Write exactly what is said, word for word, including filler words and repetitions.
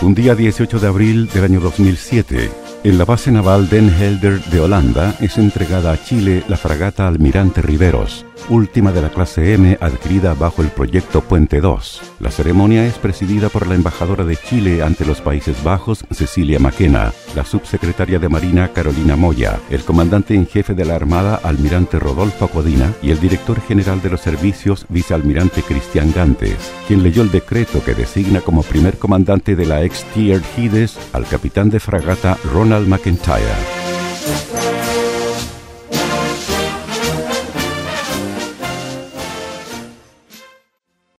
Un día dieciocho de abril del año dos mil siete, en la base naval Den Helder de Holanda es entregada a Chile la fragata Almirante Riveros, última de la clase M adquirida bajo el proyecto Puente dos. La ceremonia es presidida por la embajadora de Chile ante los Países Bajos, Cecilia Maquena, la subsecretaria de Marina, Carolina Moya, el comandante en jefe de la Armada, Almirante Rodolfo Codina, y el director general de los servicios, vicealmirante Cristian Gantes, quien leyó el decreto que designa como primer comandante de la ex-T I E R Gides al capitán de fragata Ronald McIntyre.